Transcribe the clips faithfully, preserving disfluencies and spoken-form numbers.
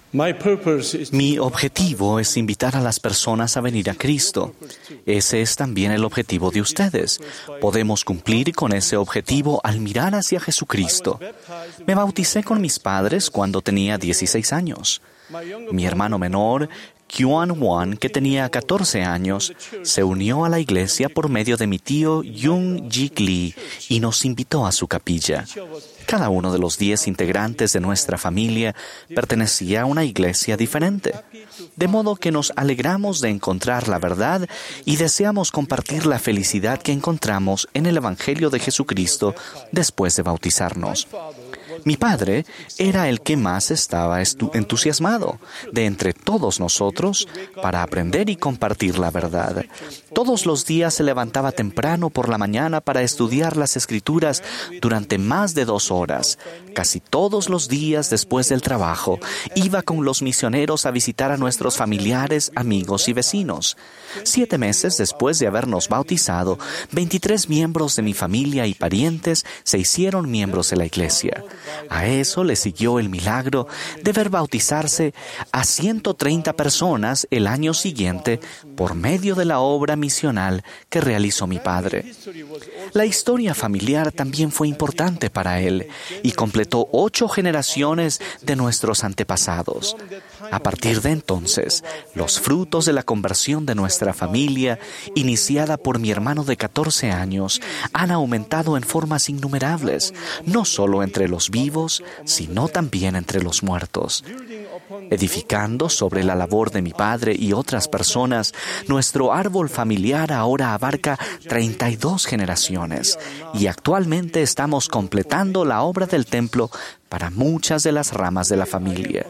Mi objetivo es invitar a las personas a venir a Cristo. Ese es también el objetivo de ustedes. Podemos cumplir con ese objetivo al mirar hacia Jesucristo. Me bauticé con mis padres cuando tenía dieciséis años. Mi hermano menor, Kyuan Won, que tenía catorce años, se unió a la iglesia por medio de mi tío Young Jik Lee y nos invitó a su capilla. Cada uno de los diez integrantes de nuestra familia pertenecía a una iglesia diferente, de modo que nos alegramos de encontrar la verdad y deseamos compartir la felicidad que encontramos en el Evangelio de Jesucristo después de bautizarnos. Mi padre era el que más estaba entusiasmado de entre todos nosotros para aprender y compartir la verdad. Todos los días se levantaba temprano por la mañana para estudiar las Escrituras durante más de dos horas. Casi todos los días después del trabajo, iba con los misioneros a visitar a nuestros familiares, amigos y vecinos. Siete meses después de habernos bautizado, veintitrés miembros de mi familia y parientes se hicieron miembros de la iglesia. A eso le siguió el milagro de ver bautizarse a ciento treinta personas el año siguiente por medio de la obra misional que realizó mi padre. La historia familiar también fue importante para él y completó ocho generaciones de nuestros antepasados. A partir de entonces, los frutos de la conversión de nuestra familia, iniciada por mi hermano de catorce años, han aumentado en formas innumerables, no solo entre los vivos, sino también entre los muertos. Edificando sobre la labor de mi padre y otras personas, nuestro árbol familiar ahora abarca treinta y dos generaciones y actualmente estamos completando la obra del templo para muchas de las ramas de la familia.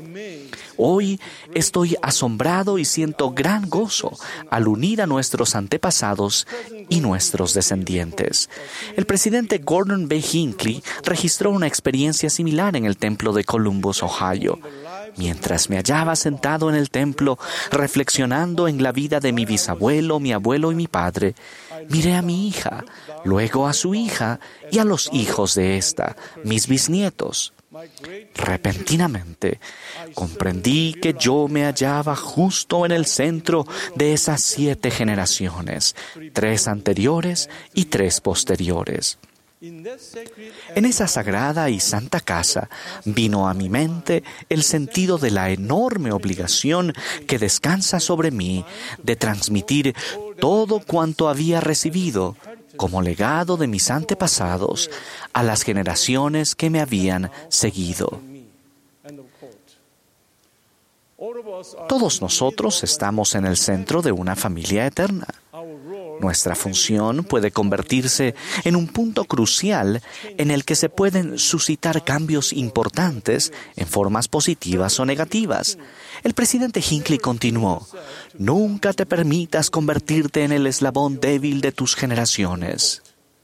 Hoy estoy asombrado y siento gran gozo al unir a nuestros antepasados y nuestros descendientes. El presidente Gordon B. Hinckley registró una experiencia similar en el templo de Columbus, Ohio. Mientras me hallaba sentado en el templo, reflexionando en la vida de mi bisabuelo, mi abuelo y mi padre, miré a mi hija, luego a su hija y a los hijos de ésta, mis bisnietos. Repentinamente, comprendí que yo me hallaba justo en el centro de esas siete generaciones, tres anteriores y tres posteriores. En esa sagrada y santa casa vino a mi mente el sentido de la enorme obligación que descansa sobre mí de transmitir todo cuanto había recibido como legado de mis antepasados a las generaciones que me habían seguido. Todos nosotros estamos en el centro de una familia eterna. Nuestra función puede convertirse en un punto crucial en el que se pueden suscitar cambios importantes en formas positivas o negativas. El presidente Hinckley continuó: «Nunca te permitas convertirte en el eslabón débil de tus generaciones».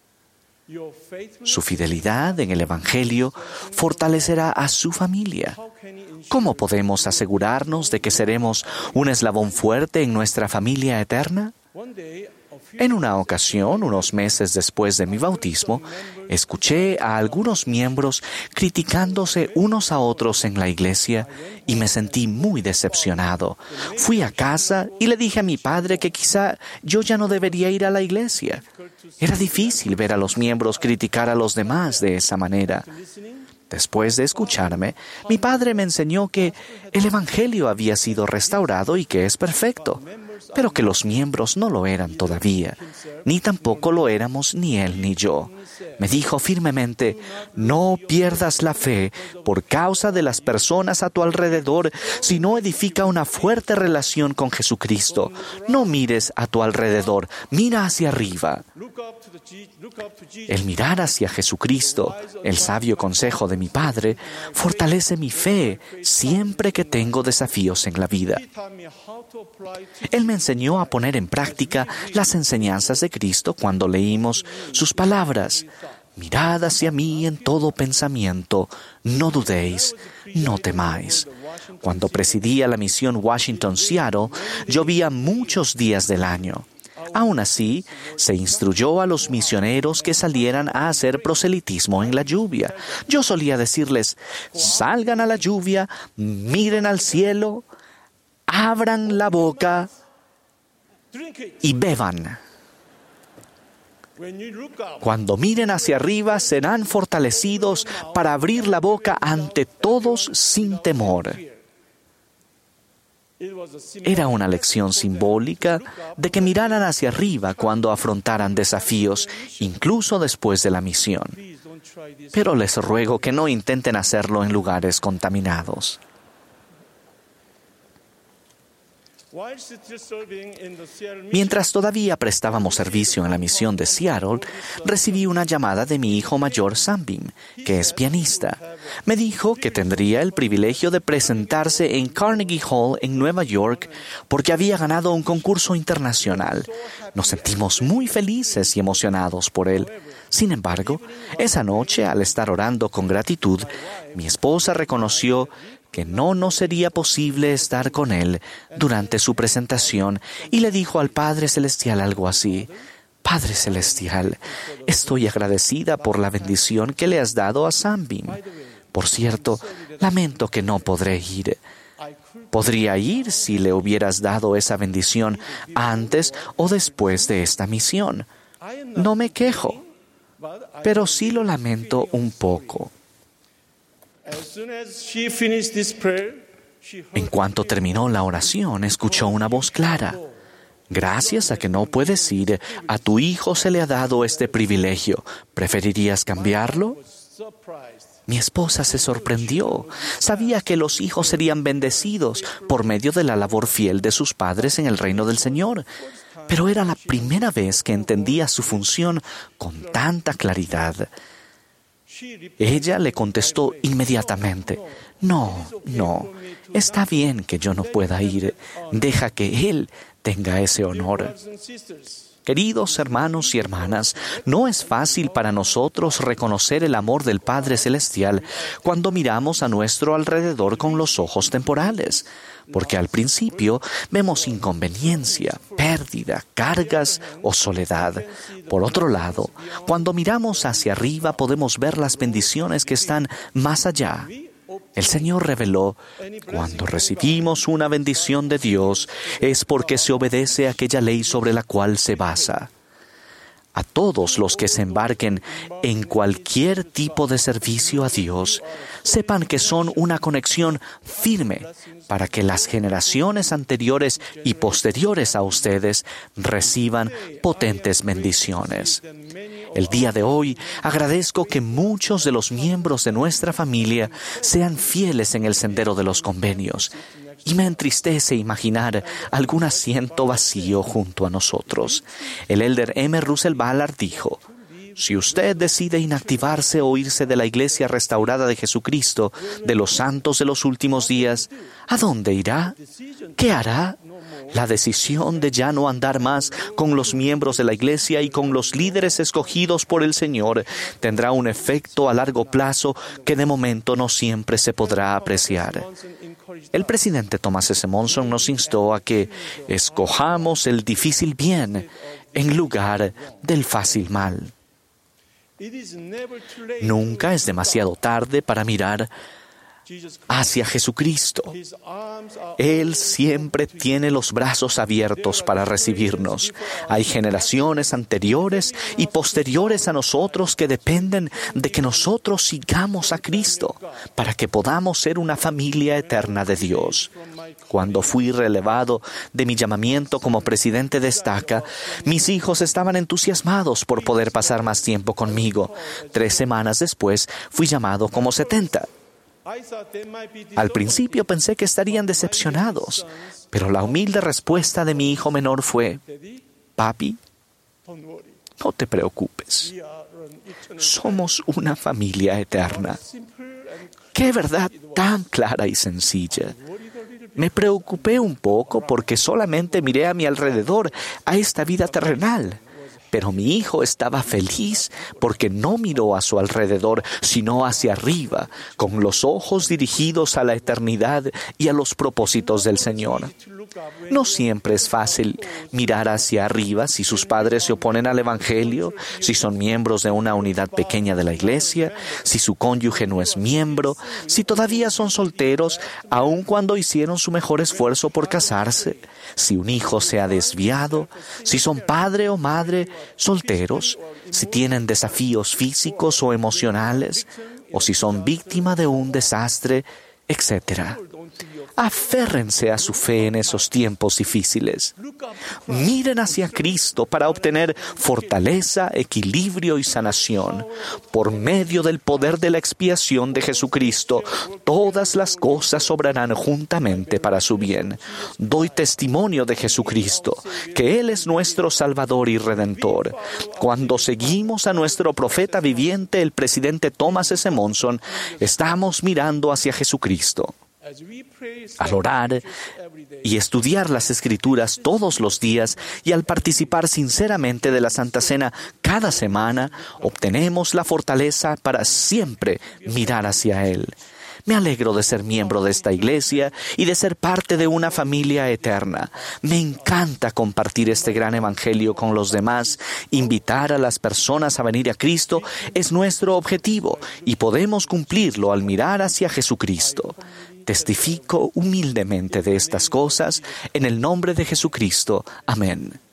Su fidelidad en el Evangelio fortalecerá a su familia. ¿Cómo podemos asegurarnos de que seremos un eslabón fuerte en nuestra familia eterna? En una ocasión, unos meses después de mi bautismo, escuché a algunos miembros criticándose unos a otros en la iglesia y me sentí muy decepcionado. Fui a casa y le dije a mi padre que quizá yo ya no debería ir a la iglesia. Era difícil ver a los miembros criticar a los demás de esa manera. Después de escucharme, mi padre me enseñó que el Evangelio había sido restaurado y que es perfecto, pero que los miembros no lo eran todavía, ni tampoco lo éramos ni él ni yo. Me dijo firmemente: «No pierdas la fe por causa de las personas a tu alrededor, sino edifica una fuerte relación con Jesucristo. No mires a tu alrededor, mira hacia arriba». El mirar hacia Jesucristo, el sabio consejo de mi padre, fortalece mi fe siempre que tengo desafíos en la vida. Él me enseñó a poner en práctica las enseñanzas de Cristo cuando leímos sus palabras: «Mirad hacia mí en todo pensamiento, no dudéis, no temáis». Cuando presidía la misión Washington-Seattle, llovía muchos días del año. Aún así, se instruyó a los misioneros que salieran a hacer proselitismo en la lluvia. Yo solía decirles, salgan a la lluvia, miren al cielo, abran la boca y beban. Cuando miren hacia arriba, serán fortalecidos para abrir la boca ante todos sin temor. Era una lección simbólica de que miraran hacia arriba cuando afrontaran desafíos, incluso después de la misión. Pero les ruego que no intenten hacerlo en lugares contaminados. Mientras todavía prestábamos servicio en la misión de Seattle, recibí una llamada de mi hijo mayor Sambim, que es pianista. Me dijo que tendría el privilegio de presentarse en Carnegie Hall en Nueva York porque había ganado un concurso internacional. Nos sentimos muy felices y emocionados por él. Sin embargo, esa noche, al estar orando con gratitud, mi esposa reconoció que no nos sería posible estar con él durante su presentación y le dijo al Padre Celestial algo así: Padre Celestial, estoy agradecida por la bendición que le has dado a Sambim. Por cierto, lamento que no podré ir. Podría ir si le hubieras dado esa bendición antes o después de esta misión. No me quejo, pero sí lo lamento un poco. En cuanto terminó la oración, escuchó una voz clara. Gracias a que no puedes ir, a tu hijo se le ha dado este privilegio. ¿Preferirías cambiarlo? Mi esposa se sorprendió. Sabía que los hijos serían bendecidos por medio de la labor fiel de sus padres en el reino del Señor. Pero era la primera vez que entendía su función con tanta claridad. Ella le contestó inmediatamente: No, no, está bien que yo no pueda ir. Deja que Él tenga ese honor. Queridos hermanos y hermanas, no es fácil para nosotros reconocer el amor del Padre Celestial cuando miramos a nuestro alrededor con los ojos temporales, porque al principio vemos inconveniencia, pérdida, cargas o soledad. Por otro lado, cuando miramos hacia arriba podemos ver las bendiciones que están más allá. El Señor reveló: cuando recibimos una bendición de Dios, es porque se obedece a aquella ley sobre la cual se basa. A todos los que se embarquen en cualquier tipo de servicio a Dios, sepan que son una conexión firme para que las generaciones anteriores y posteriores a ustedes reciban potentes bendiciones. El día de hoy agradezco que muchos de los miembros de nuestra familia sean fieles en el sendero de los convenios, y me entristece imaginar algún asiento vacío junto a nosotros. El elder M. Russell Ballard dijo: si usted decide inactivarse o irse de la Iglesia Restaurada de Jesucristo de los Santos de los Últimos Días, ¿a dónde irá? ¿Qué hará? La decisión de ya no andar más con los miembros de la Iglesia y con los líderes escogidos por el Señor tendrá un efecto a largo plazo que de momento no siempre se podrá apreciar. El presidente Thomas S. Monson nos instó a que escojamos el difícil bien en lugar del fácil mal. Nunca es demasiado tarde para mirar hacia Jesucristo. Él siempre tiene los brazos abiertos para recibirnos. Hay generaciones anteriores y posteriores a nosotros que dependen de que nosotros sigamos a Cristo para que podamos ser una familia eterna de Dios. Cuando fui relevado de mi llamamiento como presidente de estaca, mis hijos estaban entusiasmados por poder pasar más tiempo conmigo. Tres semanas después, fui llamado como setenta. Al principio pensé que estarían decepcionados, pero la humilde respuesta de mi hijo menor fue: Papi, no te preocupes. Somos una familia eterna. ¡Qué verdad tan clara y sencilla! Me preocupé un poco porque solamente miré a mi alrededor, a esta vida terrenal. Pero mi hijo estaba feliz porque no miró a su alrededor, sino hacia arriba, con los ojos dirigidos a la eternidad y a los propósitos del Señor. No siempre es fácil mirar hacia arriba si sus padres se oponen al Evangelio, si son miembros de una unidad pequeña de la iglesia, si su cónyuge no es miembro, si todavía son solteros, aun cuando hicieron su mejor esfuerzo por casarse, si un hijo se ha desviado, si son padre o madre solteros, si tienen desafíos físicos o emocionales, o si son víctima de un desastre, etcétera. Aférrense a su fe en esos tiempos difíciles. Miren hacia Cristo para obtener fortaleza, equilibrio y sanación. Por medio del poder de la expiación de Jesucristo, todas las cosas obrarán juntamente para su bien. Doy testimonio de Jesucristo, que Él es nuestro Salvador y Redentor. Cuando seguimos a nuestro profeta viviente, el presidente Thomas S. Monson, estamos mirando hacia Jesucristo. Al orar y estudiar las Escrituras todos los días y al participar sinceramente de la Santa Cena cada semana, obtenemos la fortaleza para siempre mirar hacia Él. Me alegro de ser miembro de esta iglesia y de ser parte de una familia eterna. Me encanta compartir este gran evangelio con los demás. Invitar a las personas a venir a Cristo es nuestro objetivo y podemos cumplirlo al mirar hacia Jesucristo. Testifico humildemente de estas cosas en el nombre de Jesucristo. Amén.